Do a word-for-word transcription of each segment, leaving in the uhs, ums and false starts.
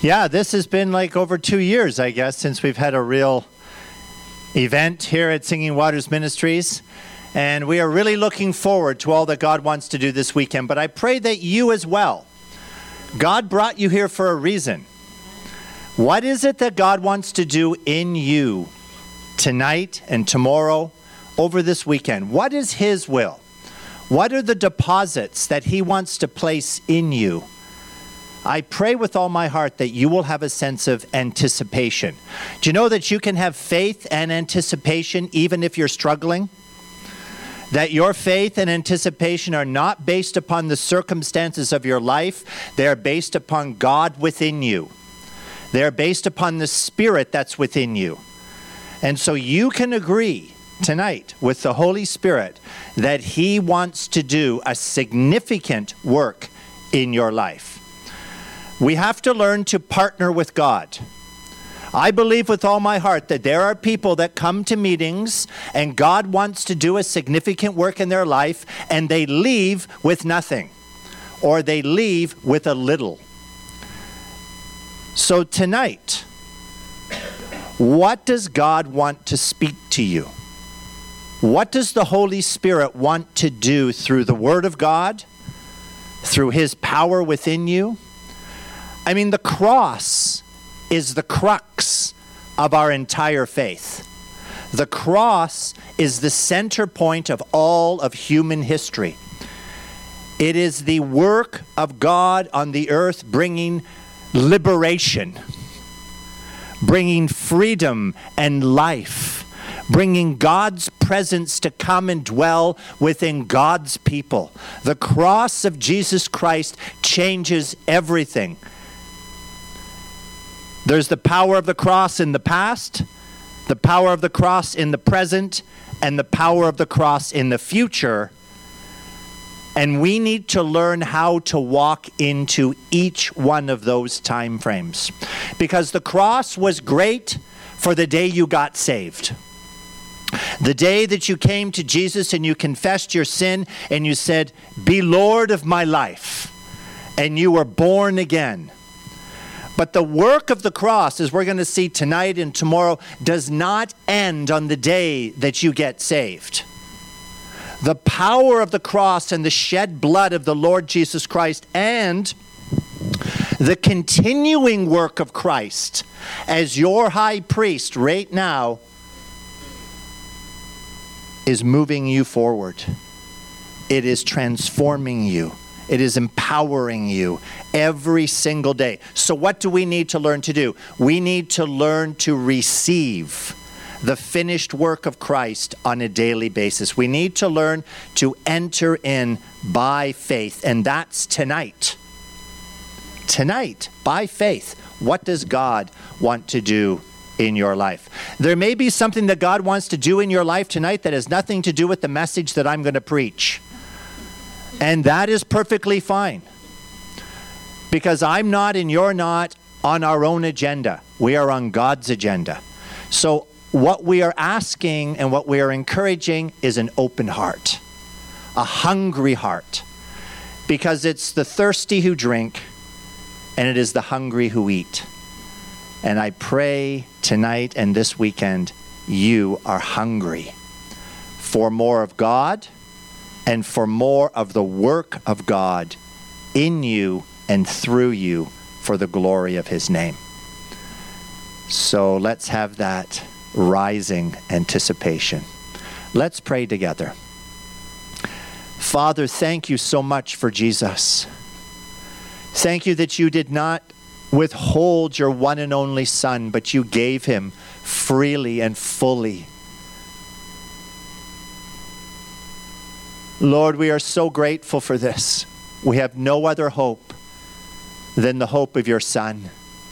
Yeah, this has been like over two years, I guess, since we've had a real event here at Singing Waters Ministries. And we are really looking forward to all that God wants to do this weekend. But I pray that you as well. God brought you here for a reason. What is it that God wants to do in you tonight and tomorrow, over this weekend? What is His will? What are the deposits that He wants to place in you? I pray with all my heart that you will have a sense of anticipation. Do you know that you can have faith and anticipation even if you're struggling? That your faith and anticipation are not based upon the circumstances of your life. They are based upon God within you. They are based upon the Spirit that's within you. And so you can agree tonight with the Holy Spirit that He wants to do a significant work in your life. We have to learn to partner with God. I believe with all my heart that there are people that come to meetings and God wants to do a significant work in their life and they leave with nothing, or they leave with a little. So tonight, what does God want to speak to you? What does the Holy Spirit want to do through the Word of God, through His power within you? I mean, the cross is the crux of our entire faith. The cross is the center point of all of human history. It is the work of God on the earth bringing liberation, bringing freedom and life, bringing God's presence to come and dwell within God's people. The cross of Jesus Christ changes everything. There's the power of the cross in the past, the power of the cross in the present, and the power of the cross in the future. And we need to learn how to walk into each one of those time frames. Because the cross was great for the day you got saved. The day that you came to Jesus and you confessed your sin and you said, "Be Lord of my life," and you were born again. But the work of the cross, as we're going to see tonight and tomorrow, does not end on the day that you get saved. The power of the cross and the shed blood of the Lord Jesus Christ and the continuing work of Christ as your high priest right now is moving you forward. It is transforming you. It is empowering you every single day. So what do we need to learn to do? We need to learn to receive the finished work of Christ on a daily basis. We need to learn to enter in by faith, and that's tonight. Tonight, by faith, what does God want to do in your life? There may be something that God wants to do in your life tonight that has nothing to do with the message that I'm going to preach. And that is perfectly fine. Because I'm not and you're not on our own agenda. We are on God's agenda. So what we are asking and what we are encouraging is an open heart. A hungry heart. Because it's the thirsty who drink and it is the hungry who eat. And I pray tonight and this weekend you are hungry for more of God and for more of the work of God in you and through you for the glory of His name. So let's have that rising anticipation. Let's pray together. Father, thank you so much for Jesus. Thank you that you did not withhold your one and only Son, but you gave Him freely and fully. Lord, we are so grateful for this. We have no other hope than the hope of your Son.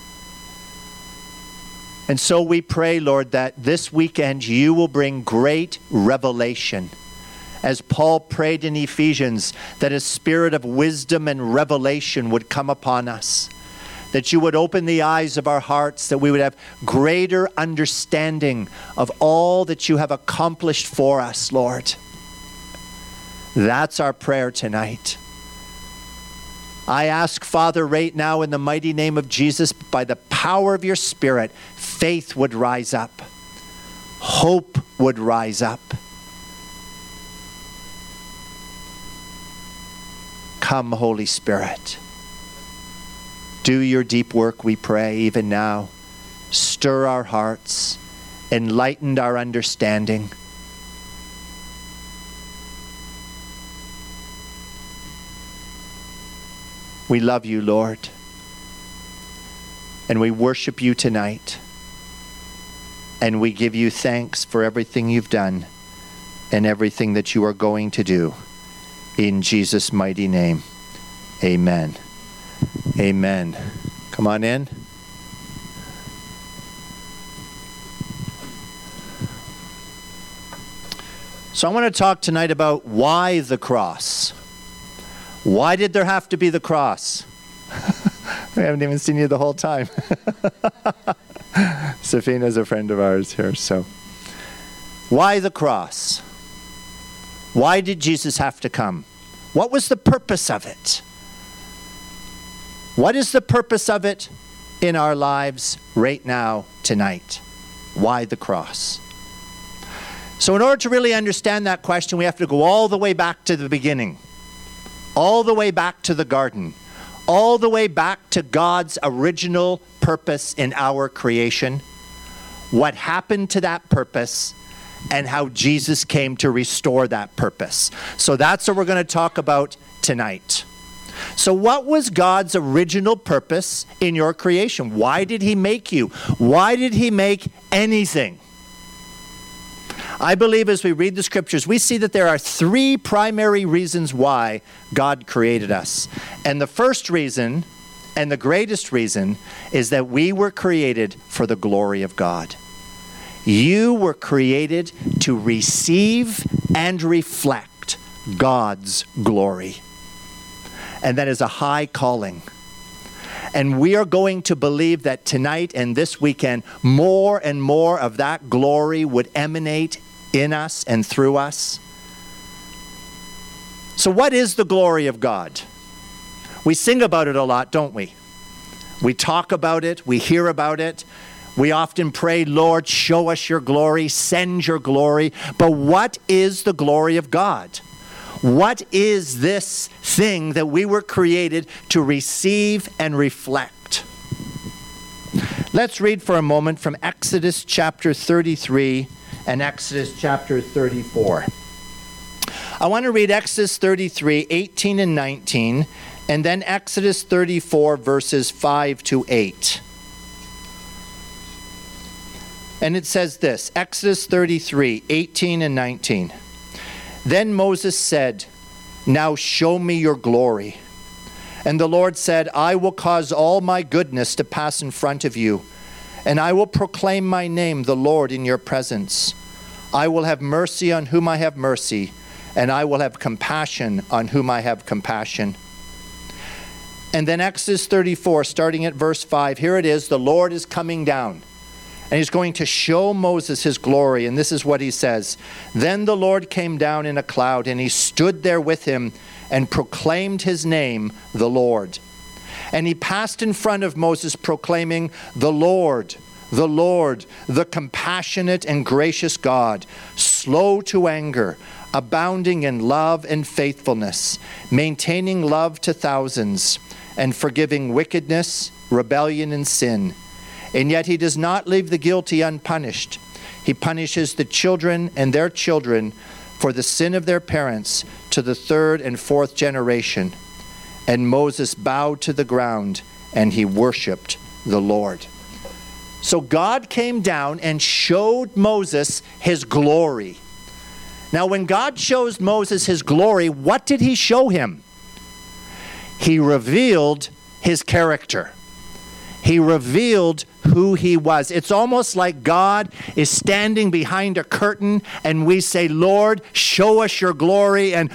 And so we pray, Lord, that this weekend you will bring great revelation. As Paul prayed in Ephesians, that a spirit of wisdom and revelation would come upon us. That you would open the eyes of our hearts, that we would have greater understanding of all that you have accomplished for us, Lord. That's our prayer tonight. I ask, Father, right now in the mighty name of Jesus, by the power of your Spirit, faith would rise up. Hope would rise up. Come, Holy Spirit. Do your deep work, we pray, even now. Stir our hearts. Enlighten our understanding. We love you, Lord. And we worship you tonight. And we give you thanks for everything you've done and everything that you are going to do. In Jesus' mighty name, amen. Amen. Come on in. So I want to talk tonight about why the cross. Why did there have to be the cross? We haven't even seen you the whole time. Safina's a friend of ours here, so. Why the cross? Why did Jesus have to come? What was the purpose of it? What is the purpose of it in our lives right now, tonight? Why the cross? So in order to really understand that question, we have to go all the way back to the beginning. All the way back to the garden. All the way back to God's original purpose in our creation. What happened to that purpose and how Jesus came to restore that purpose. So that's what we're going to talk about tonight. So what was God's original purpose in your creation? Why did he make you? Why did he make anything? I believe as we read the scriptures, we see that there are three primary reasons why God created us. And the first reason, and the greatest reason, is that we were created for the glory of God. You were created to receive and reflect God's glory. And that is a high calling. And we are going to believe that tonight and this weekend, more and more of that glory would emanate in us and through us. So what is the glory of God? We sing about it a lot, don't we? We talk about it, we hear about it. We often pray, Lord, show us your glory, send your glory. But what is the glory of God? What is this thing that we were created to receive and reflect? Let's read for a moment from Exodus chapter thirty-three and Exodus chapter thirty-four. I want to read Exodus thirty-three, eighteen and nineteen, and then Exodus thirty-four, verses five to eight. And it says this, Exodus thirty-three, eighteen and nineteen. Then Moses said, "Now show me your glory." And the Lord said, "I will cause all my goodness to pass in front of you, and I will proclaim my name, the Lord, in your presence. I will have mercy on whom I have mercy, and I will have compassion on whom I have compassion." And then Exodus thirty-four, starting at verse five, here it is, the Lord is coming down. And he's going to show Moses his glory. And this is what he says. Then the Lord came down in a cloud, and he stood there with him and proclaimed his name, the Lord. And he passed in front of Moses, proclaiming, "The Lord, the Lord, the compassionate and gracious God, slow to anger, abounding in love and faithfulness, maintaining love to thousands, and forgiving wickedness, rebellion, and sin. And yet he does not leave the guilty unpunished. He punishes the children and their children for the sin of their parents to the third and fourth generation." And Moses bowed to the ground and he worshiped the Lord. So God came down and showed Moses his glory. Now when God shows Moses his glory, what did he show him? He revealed his character. He revealed who he was. It's almost like God is standing behind a curtain and we say, "Lord, show us your glory." And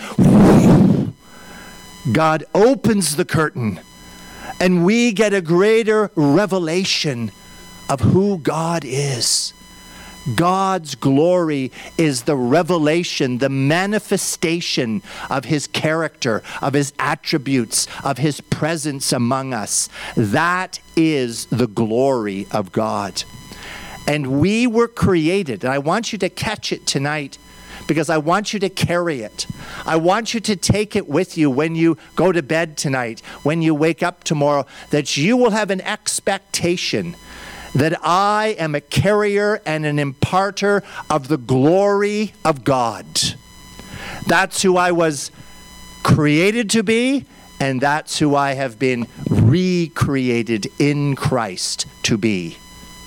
God opens the curtain and we get a greater revelation of who God is. God's glory is the revelation, the manifestation of his character, of his attributes, of his presence among us. That is the glory of God. And we were created, and I want you to catch it tonight, because I want you to carry it. I want you to take it with you when you go to bed tonight, when you wake up tomorrow, that you will have an expectation that I am a carrier and an imparter of the glory of God. That's who I was created to be, and that's who I have been recreated in Christ to be.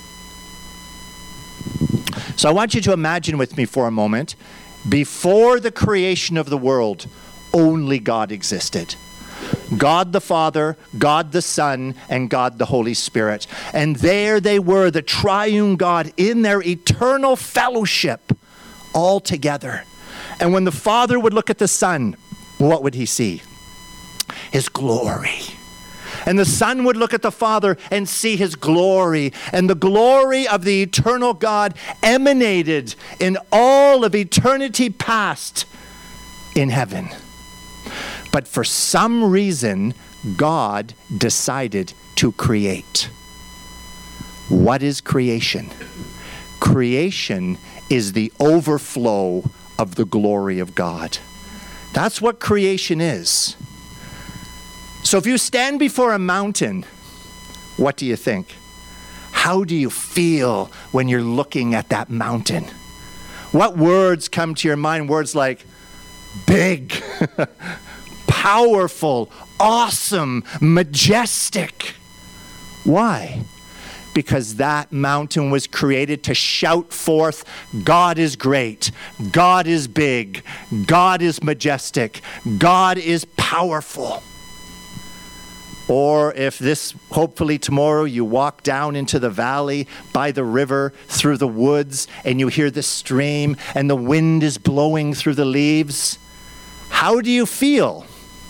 So I want you to imagine with me for a moment, before the creation of the world, only God existed. God the Father, God the Son, and God the Holy Spirit. And there they were, the triune God, in their eternal fellowship, all together. And when the Father would look at the Son, what would he see? His glory. And the Son would look at the Father and see his glory. And the glory of the eternal God emanated in all of eternity past in heaven. But for some reason, God decided to create. What is creation? Creation is the overflow of the glory of God. That's what creation is. So if you stand before a mountain, what do you think? How do you feel when you're looking at that mountain? What words come to your mind? Words like big, powerful, awesome, majestic. Why? Because that mountain was created to shout forth, God is great, God is big, God is majestic, God is powerful. Or if this, hopefully tomorrow, you walk down into the valley by the river, through the woods, and you hear the stream, and the wind is blowing through the leaves, how do you feel?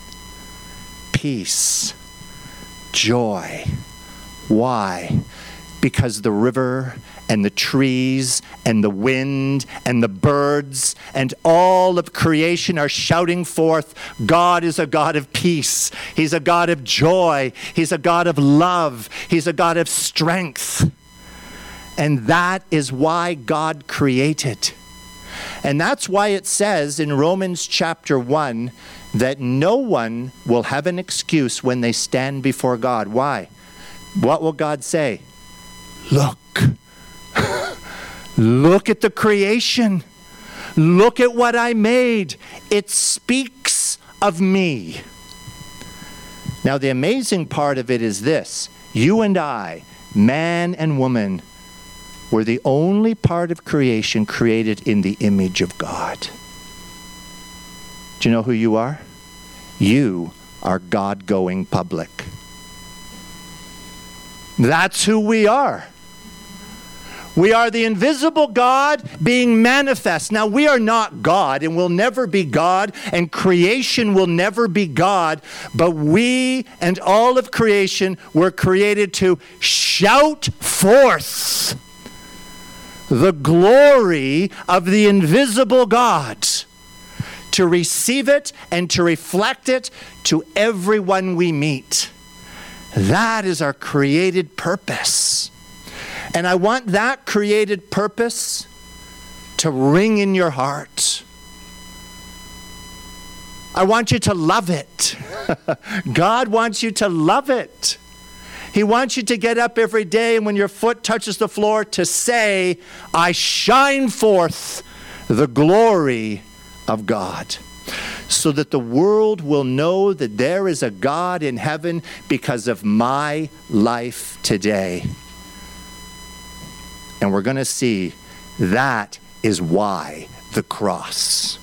Peace, joy. Why? Because the river and the trees and the wind and the birds and all of creation are shouting forth, God is a God of peace. He's a God of joy. He's a God of love. He's a God of strength. And that is why God created. And that's why it says in Romans chapter one that no one will have an excuse when they stand before God. Why? What will God say? Look. Look at the creation. Look at what I made. It speaks of me. Now, the amazing part of it is this. You and I, man and woman, were the only part of creation created in the image of God. Do you know who you are? You are God going public. That's who we are. We are the invisible God being manifest. Now, we are not God and will never be God, and creation will never be God, but we and all of creation were created to shout forth the glory of the invisible God, to receive it and to reflect it to everyone we meet. That is our created purpose. And I want that created purpose to ring in your heart. I want you to love it. God wants you to love it. He wants you to get up every day, and when your foot touches the floor, to say, I shine forth the glory of God. So that the world will know that there is a God in heaven because of my life today. And we're going to see that is why the cross.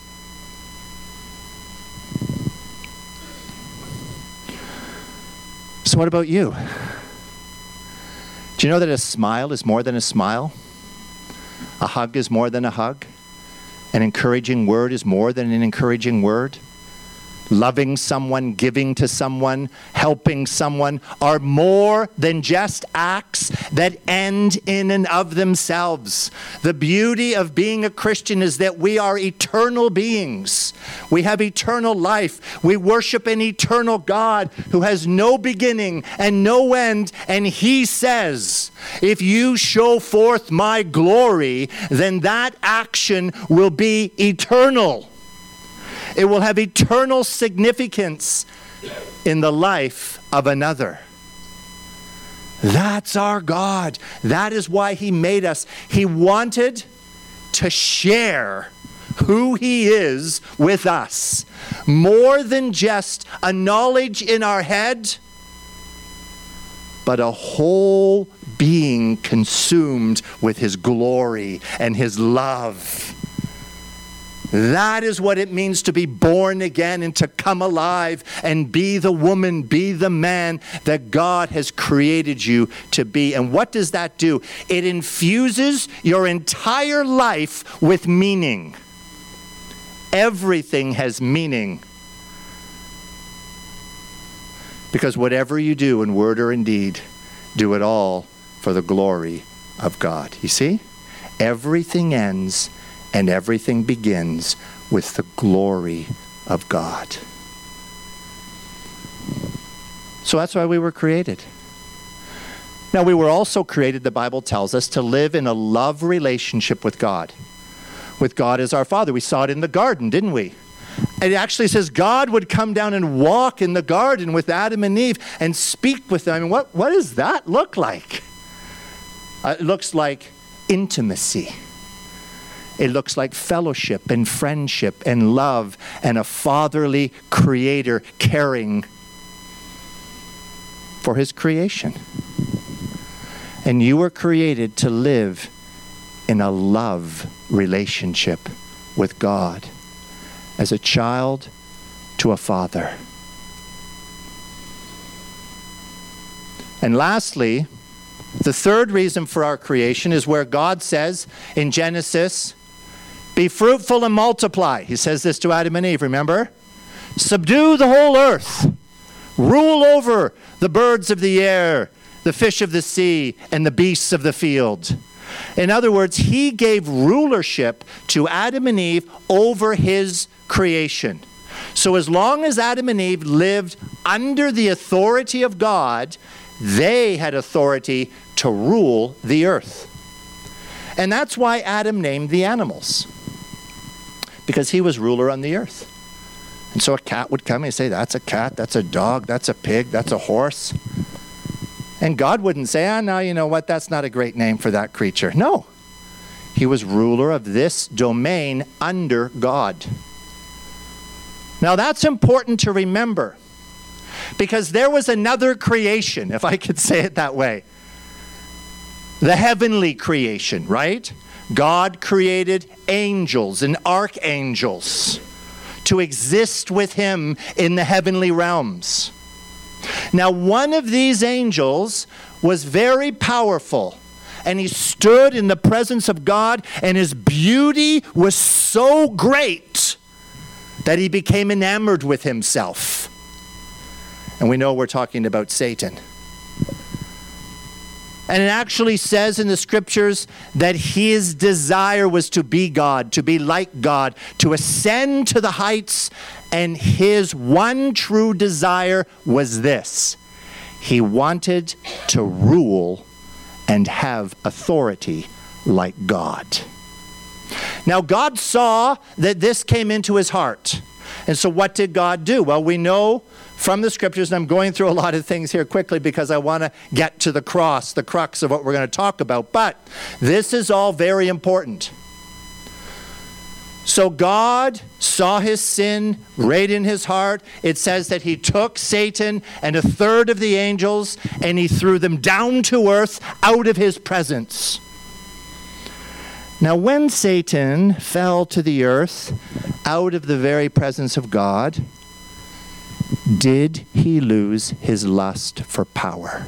So what about you? Do you know that a smile is more than a smile? A hug is more than a hug? An encouraging word is more than an encouraging word? loving someone, giving to someone, helping someone, are more than just acts that end in and of themselves. The beauty of being a Christian is that we are eternal beings. We have eternal life. We worship an eternal God who has no beginning and no end, and he says, if you show forth my glory, then that action will be eternal. It will have eternal significance in the life of another. That's our God. That is why he made us. He wanted to share who he is with us. More than just a knowledge in our head, but a whole being consumed with his glory and his love. That is what it means to be born again and to come alive and be the woman, be the man that God has created you to be. And what does that do? It infuses your entire life with meaning. Everything has meaning. Because whatever you do in word or in deed, do it all for the glory of God. You see? Everything ends and everything begins with the glory of God. So that's why we were created. Now, we were also created, the Bible tells us, to live in a love relationship with God. With God as our Father. We saw it in the garden, didn't we? It actually says God would come down and walk in the garden with Adam and Eve and speak with them. I mean, what, what does that look like? Uh, it looks like intimacy. It looks like fellowship and friendship and love and a fatherly creator caring for his creation. And you were created to live in a love relationship with God as a child to a father. And lastly, the third reason for our creation is where God says in Genesis, be fruitful and multiply. He says this to Adam and Eve, remember? Subdue the whole earth. Rule over the birds of the air, the fish of the sea, and the beasts of the field. In other words, he gave rulership to Adam and Eve over his creation. So as long as Adam and Eve lived under the authority of God, they had authority to rule the earth. And that's why Adam named the animals. Because he was ruler on the earth. And so a cat would come and say, that's a cat, that's a dog, that's a pig, that's a horse. And God wouldn't say, ah, no, you know what, that's not a great name for that creature. No. He was ruler of this domain under God. Now that's important to remember. Because there was another creation, if I could say it that way. The heavenly creation, right? God created angels and archangels to exist with him in the heavenly realms. Now, one of these angels was very powerful, and he stood in the presence of God, and his beauty was so great that he became enamored with himself. And we know we're talking about Satan. And it actually says in the scriptures that his desire was to be God, to be like God, to ascend to the heights. And his one true desire was this. He wanted to rule and have authority like God. Now, God saw that this came into his heart. And so what did God do? Well, we know from the scriptures, and I'm going through a lot of things here quickly because I want to get to the cross, the crux of what we're going to talk about. But this is all very important. So God saw his sin right in his heart. It says that he took Satan and a third of the angels and he threw them down to earth out of his presence. Now, when Satan fell to the earth out of the very presence of God, did he lose his lust for power?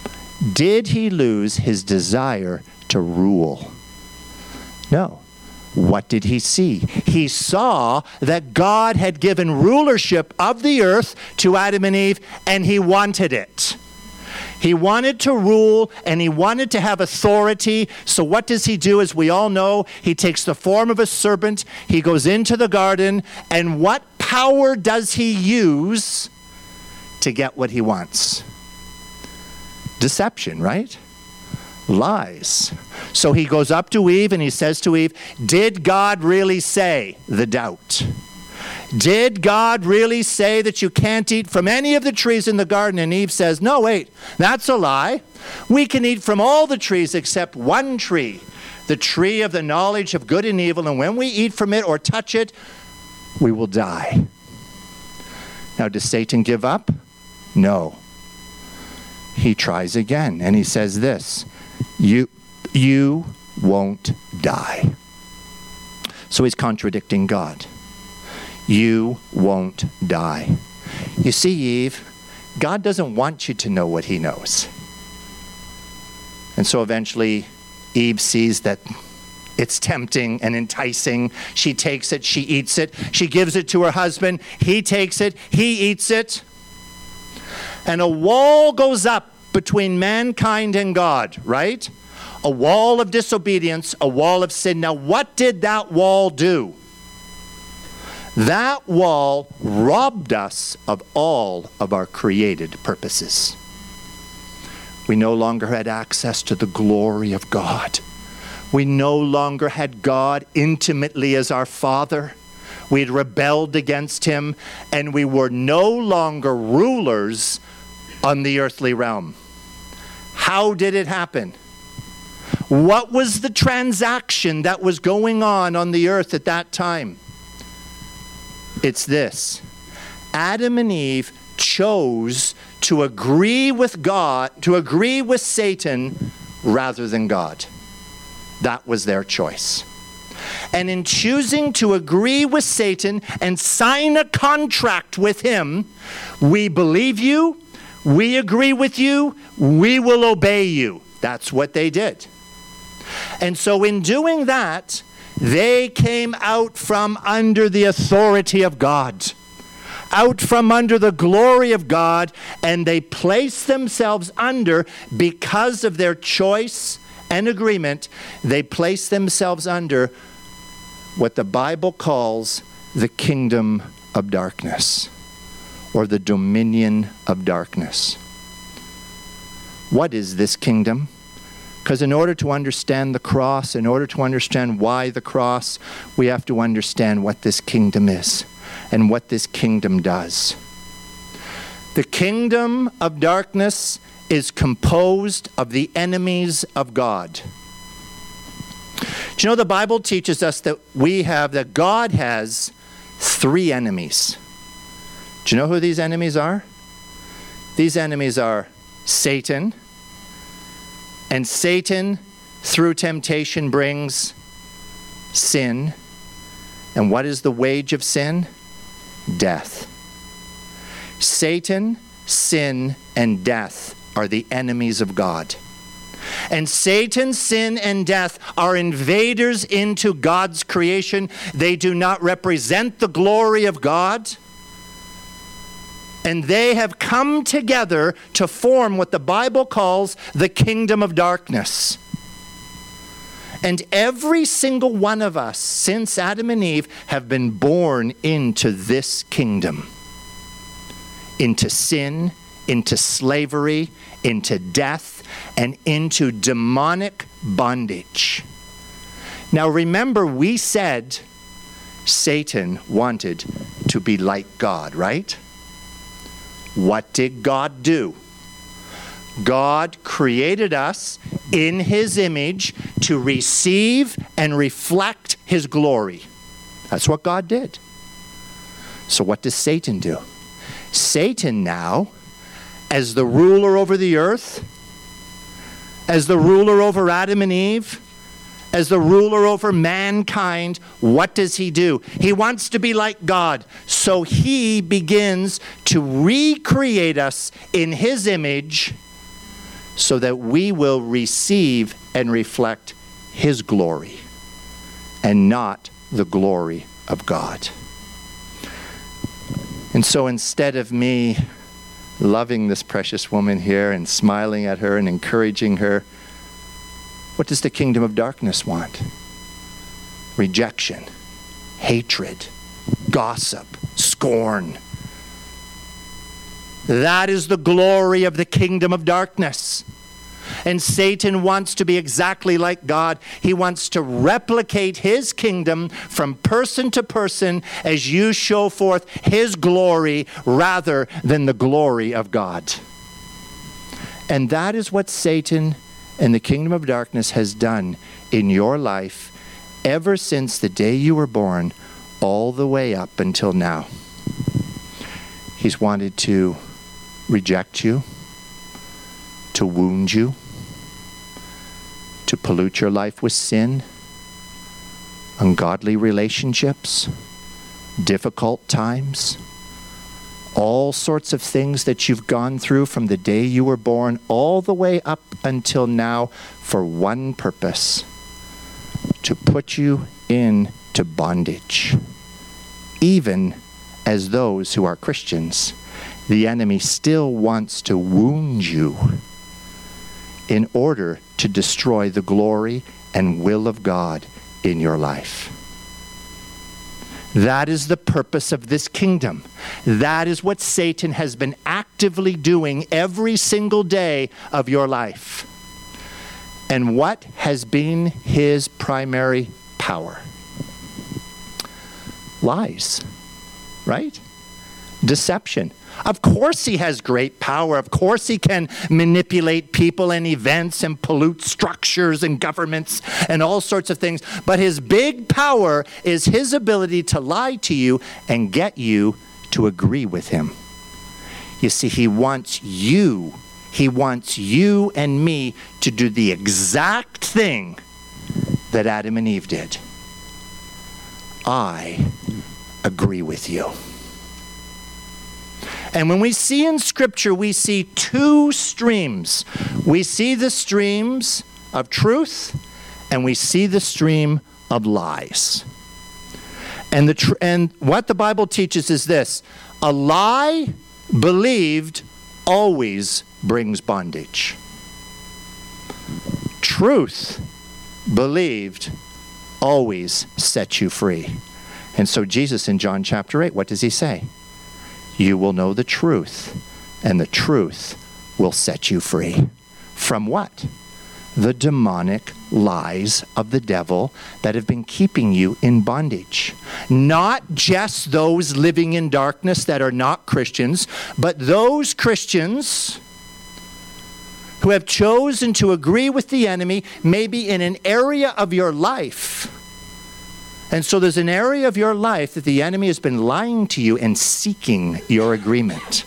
Did he lose his desire to rule? No. What did he see? He saw that God had given rulership of the earth to Adam and Eve, and he wanted it. He wanted to rule, and he wanted to have authority. So what does he do? As we all know, he takes the form of a serpent. He goes into the garden, and what power does he use to get what he wants? Deception, right? Lies. So he goes up to Eve and he says to Eve, did God really say? The doubt. Did God really say that you can't eat from any of the trees in the garden? And Eve says, no, wait, that's a lie. We can eat from all the trees except one tree, the tree of the knowledge of good and evil. And when we eat from it or touch it, we will die. Now, does Satan give up? No. He tries again and he says this, you, you won't die. So he's contradicting God. You won't die. You see, Eve, God doesn't want you to know what he knows. And so eventually Eve sees that it's tempting and enticing. She takes it, she eats it, she gives it to her husband, he takes it, he eats it. And a wall goes up between mankind and God, right? A wall of disobedience, a wall of sin. Now, what did that wall do? That wall robbed us of all of our created purposes. We no longer had access to the glory of God. We no longer had God intimately as our Father. We had rebelled against him, and we were no longer rulers on the earthly realm. How did it happen? What was the transaction that was going on on the earth at that time? It's this. Adam and Eve chose to agree with God, to agree with Satan rather than God. That was their choice. And in choosing to agree with Satan and sign a contract with him, we believe you, we agree with you, we will obey you. That's what they did. And so in doing that, they came out from under the authority of God, out from under the glory of God, and they placed themselves under, because of their choice and agreement, they placed themselves under what the Bible calls the kingdom of darkness, or the dominion of darkness. What is this kingdom? Because in order to understand the cross, in order to understand why the cross, we have to understand what this kingdom is and what this kingdom does. The kingdom of darkness is composed of the enemies of God. Do you know the Bible teaches us that we have, that God has three enemies? Do you know who these enemies are? These enemies are Satan. And Satan, through temptation, brings sin. And what is the wage of sin? Death. Satan, sin, and death are the enemies of God. And Satan, sin, and death are invaders into God's creation. They do not represent the glory of God. And they have come together to form what the Bible calls the kingdom of darkness. And every single one of us, since Adam and Eve, have been born into this kingdom. Into sin, into slavery, into death, and into demonic bondage. Now remember, we said Satan wanted to be like God, right? What did God do? God created us in his image to receive and reflect his glory. That's what God did. So what does Satan do? Satan now, as the ruler over the earth, as the ruler over Adam and Eve, as the ruler over mankind, what does he do? He wants to be like God. So he begins to recreate us in his image so that we will receive and reflect his glory and not the glory of God. And so instead of me loving this precious woman here and smiling at her and encouraging her, what does the kingdom of darkness want? Rejection, hatred, gossip, scorn. That is the glory of the kingdom of darkness. And Satan wants to be exactly like God. He wants to replicate his kingdom from person to person as you show forth his glory rather than the glory of God. And that is what Satan and the kingdom of darkness has done in your life ever since the day you were born all the way up until now. He's wanted to reject you, to wound you, to pollute your life with sin, ungodly relationships, difficult times, all sorts of things that you've gone through from the day you were born all the way up until now for one purpose: to put you into bondage. Even as those who are Christians, the enemy still wants to wound you in order to destroy the glory and will of God in your life. That is the purpose of this kingdom. That is what Satan has been actively doing every single day of your life. And what has been his primary power? Lies, right? Deception. Of course he has great power. Of course he can manipulate people and events and pollute structures and governments and all sorts of things. But his big power is his ability to lie to you and get you to agree with him. You see, he wants you, he wants you and me to do the exact thing that Adam and Eve did. I agree with you. And when we see in Scripture, we see two streams. We see the streams of truth, and we see the stream of lies. And, the tr- and what the Bible teaches is this: a lie believed always brings bondage. Truth believed always sets you free. And so Jesus in John chapter eight, what does he say? You will know the truth, and the truth will set you free. From what? The demonic lies of the devil that have been keeping you in bondage. Not just those living in darkness that are not Christians, but those Christians who have chosen to agree with the enemy, maybe in an area of your life. And so there's an area of your life that the enemy has been lying to you and seeking your agreement.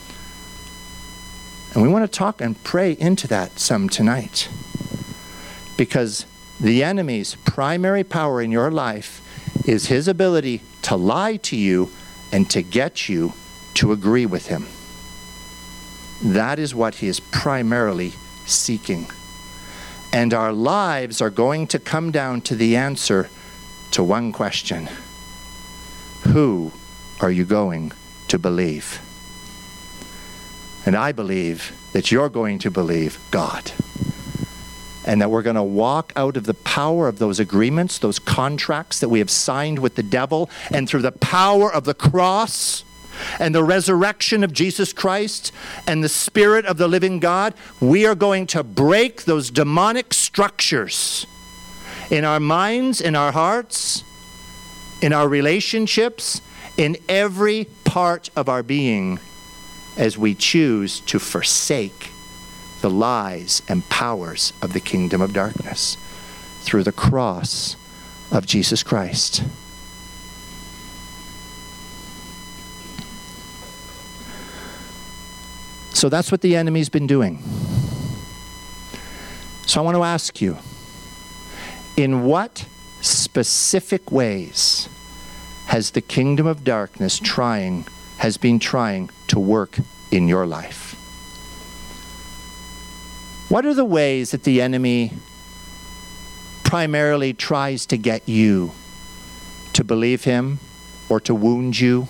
And we want to talk and pray into that some tonight. Because the enemy's primary power in your life is his ability to lie to you and to get you to agree with him. That is what he is primarily seeking. And our lives are going to come down to the answer to one question: who are you going to believe? And I believe that you're going to believe God. And that we're going to walk out of the power of those agreements, those contracts that we have signed with the devil, and through the power of the cross and the resurrection of Jesus Christ and the Spirit of the living God, we are going to break those demonic structures in our minds, in our hearts, in our relationships, in every part of our being, as we choose to forsake the lies and powers of the kingdom of darkness through the cross of Jesus Christ. So that's what the enemy's been doing. So I want to ask you, in what specific ways has the kingdom of darkness trying, has been trying to work in your life? What are the ways that the enemy primarily tries to get you to believe him or to wound you.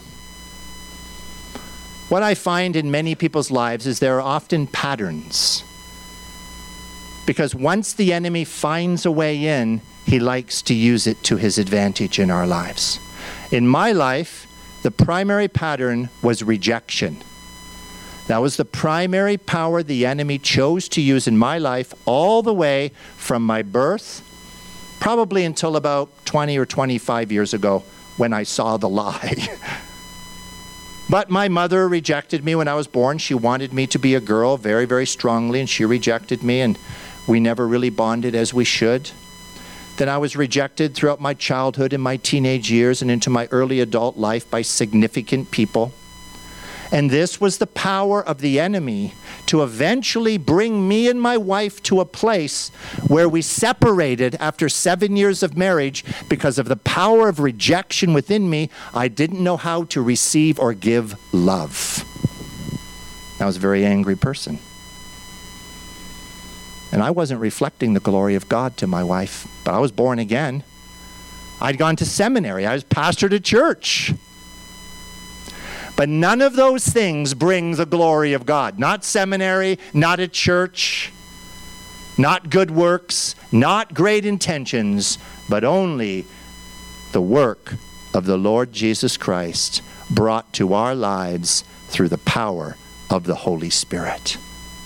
What I find in many people's lives is there are often patterns. Because once the enemy finds a way in, he likes to use it to his advantage in our lives. In my life, the primary pattern was rejection. That was the primary power the enemy chose to use in my life all the way from my birth, probably until about twenty or twenty-five years ago when I saw the lie. But my mother rejected me when I was born. She wanted me to be a girl very, very strongly, and she rejected me, and we never really bonded as we should. Then I was rejected throughout my childhood and my teenage years and into my early adult life by significant people. And this was the power of the enemy to eventually bring me and my wife to a place where we separated after seven years of marriage because of the power of rejection within me. I didn't know how to receive or give love. I was a very angry person. And I wasn't reflecting the glory of God to my wife, but I was born again. I'd gone to seminary. I was pastored a church. But none of those things bring the glory of God. Not seminary, not a church, not good works, not great intentions, but only the work of the Lord Jesus Christ brought to our lives through the power of the Holy Spirit.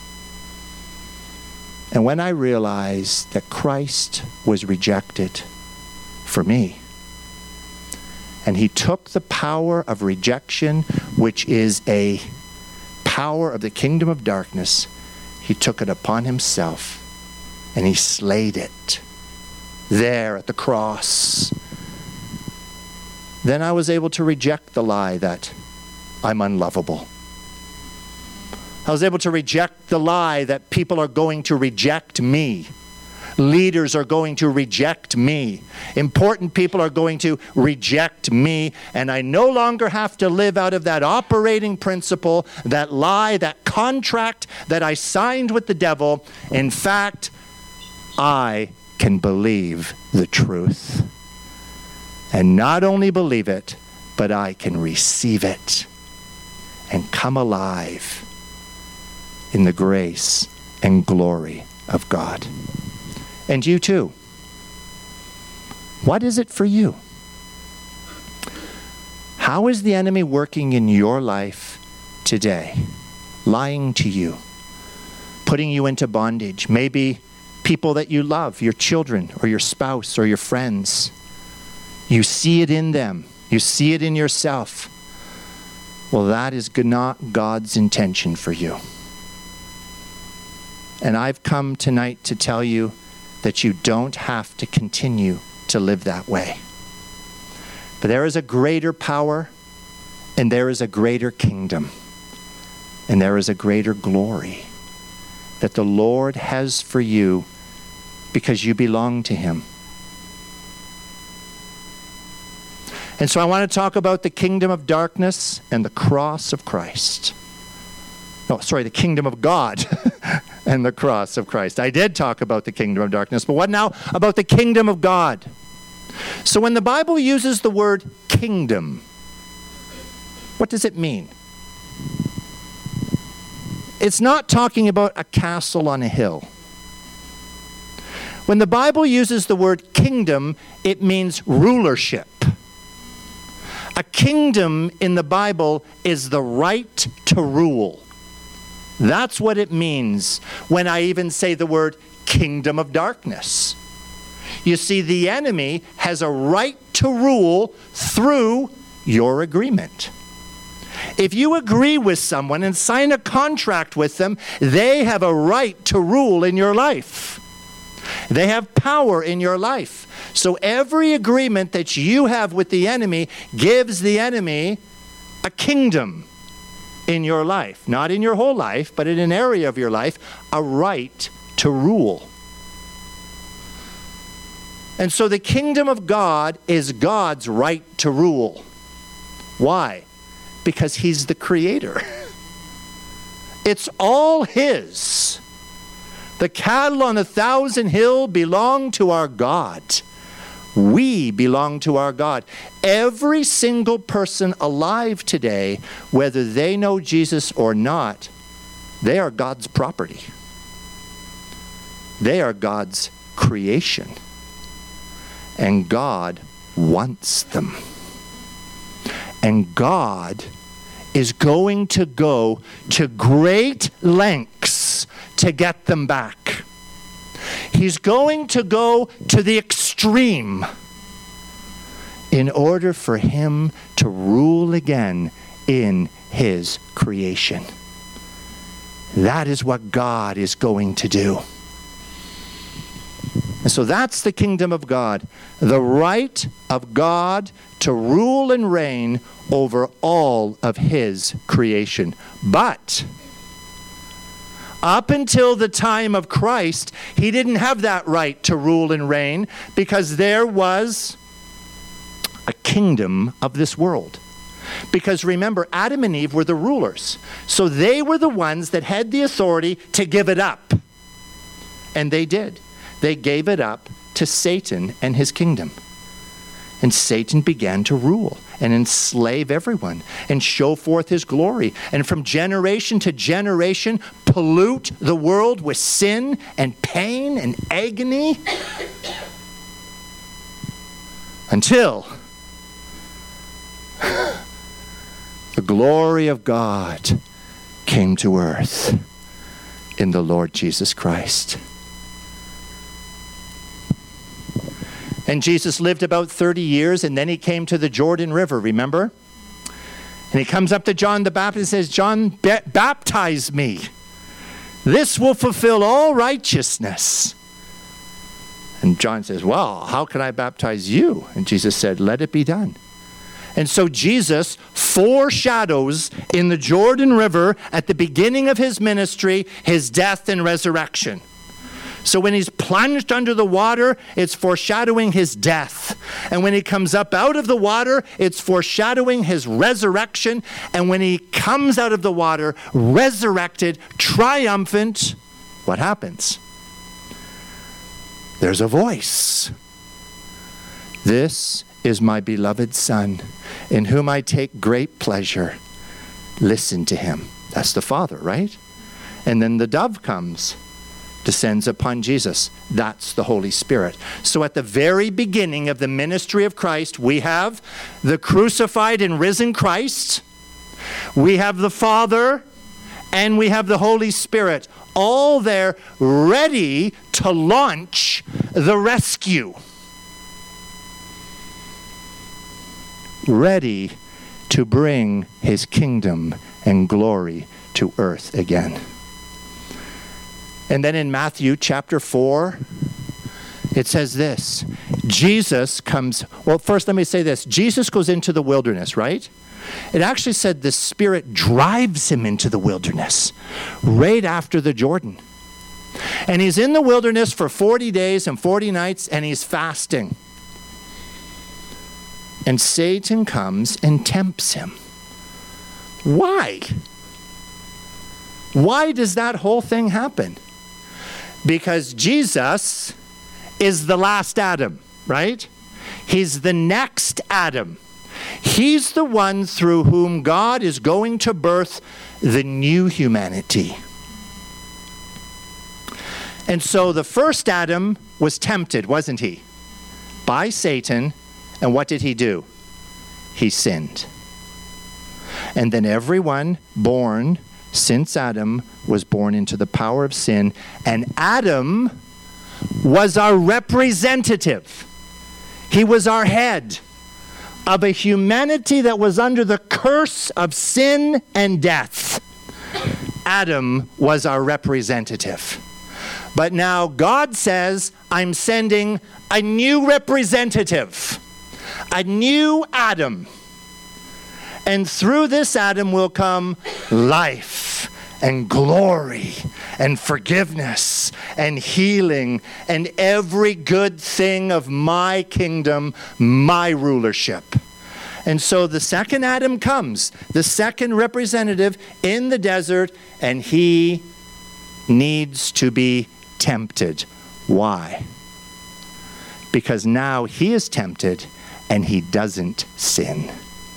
And when I realized that Christ was rejected for me, and he took the power of rejection, which is a power of the kingdom of darkness, he took it upon himself, and he slayed it there at the cross. Then I was able to reject the lie that I'm unlovable. I was able to reject the lie that people are going to reject me. Leaders are going to reject me. Important people are going to reject me. And I no longer have to live out of that operating principle, that lie, that contract that I signed with the devil. In fact, I can believe the truth. And not only believe it, but I can receive it and come alive in the grace and glory of God. And you too. What is it for you? How is the enemy working in your life today? Lying to you, putting you into bondage. Maybe people that you love, your children or your spouse or your friends. You see it in them. You see it in yourself. Well, that is not God's intention for you. And I've come tonight to tell you that you don't have to continue to live that way. But there is a greater power, and there is a greater kingdom, and there is a greater glory that the Lord has for you because you belong to him. And so I want to talk about the kingdom of darkness and the cross of Christ. Oh, sorry, the kingdom of God and the cross of Christ. I did talk about the kingdom of darkness, but what now about the kingdom of God? So when the Bible uses the word kingdom, what does it mean? It's not talking about a castle on a hill. When the Bible uses the word kingdom, it means rulership. A kingdom in the Bible is the right to rule. That's what it means when I even say the word kingdom of darkness. You see, the enemy has a right to rule through your agreement. If you agree with someone and sign a contract with them, they have a right to rule in your life. They have power in your life. So every agreement that you have with the enemy gives the enemy a kingdom in your life. Not in your whole life, but in an area of your life, a right to rule. And so the kingdom of God is God's right to rule. Why? Because he's the creator. It's all his. The cattle on a thousand hill belong to our God. We belong to our God. Every single person alive today, whether they know Jesus or not, they are God's property. They are God's creation. And God wants them. And God is going to go to great lengths to get them back. He's going to go to the extreme in order for him to rule again in his creation. That is what God is going to do. And so that's the kingdom of God, the right of God to rule and reign over all of his creation. But up until the time of Christ, he didn't have that right to rule and reign because there was a kingdom of this world. Because remember, Adam and Eve were the rulers. So they were the ones that had the authority to give it up. And they did. They gave it up to Satan and his kingdom. And Satan began to rule and enslave everyone and show forth his glory. And from generation to generation, pollute the world with sin and pain and agony. Until the glory of God came to earth in the Lord Jesus Christ. And Jesus lived about thirty years, and then he came to the Jordan River, remember? And he comes up to John the Baptist and says, John, ba- baptize me. This will fulfill all righteousness. And John says, well, how can I baptize you? And Jesus said, let it be done. And so Jesus foreshadows in the Jordan River at the beginning of his ministry, his death and resurrection. So when he's plunged under the water, it's foreshadowing his death. And when he comes up out of the water, it's foreshadowing his resurrection. And when he comes out of the water, resurrected, triumphant, what happens? There's a voice. This is my beloved Son, in whom I take great pleasure. Listen to him. That's the Father, right? And then the dove comes, descends upon Jesus. That's the Holy Spirit. So at the very beginning of the ministry of Christ, we have the crucified and risen Christ, we have the Father, and we have the Holy Spirit, all there ready to launch the rescue. Ready to bring his kingdom and glory to earth again. And then in Matthew chapter four, it says this. Jesus comes, well, first let me say this. Jesus goes into the wilderness, right? It actually said the Spirit drives him into the wilderness right after the Jordan. And he's in the wilderness for forty days and forty nights, and he's fasting. And Satan comes and tempts him. Why? Why does that whole thing happen? Because Jesus is the last Adam, right? He's the next Adam. He's the one through whom God is going to birth the new humanity. And so the first Adam was tempted, wasn't he? By Satan. And what did he do? He sinned. And then everyone born since Adam was born into the power of sin. And Adam was our representative. He was our head of a humanity that was under the curse of sin and death. Adam was our representative. But now God says, I'm sending a new representative, a new Adam. And through this Adam will come life and glory and forgiveness and healing and every good thing of my kingdom, my rulership. And so the second Adam comes, the second representative in the desert, and he needs to be tempted. Why? Because now he is tempted and he doesn't sin.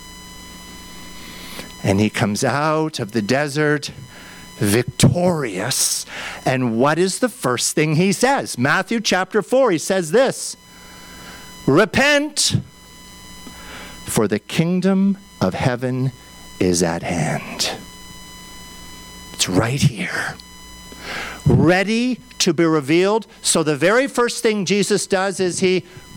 And he comes out of the desert victorious. And what is the first thing he says? Matthew chapter four, he says this, repent, for the kingdom of heaven is at hand. It's right here, ready to be revealed. So the very first thing Jesus does is he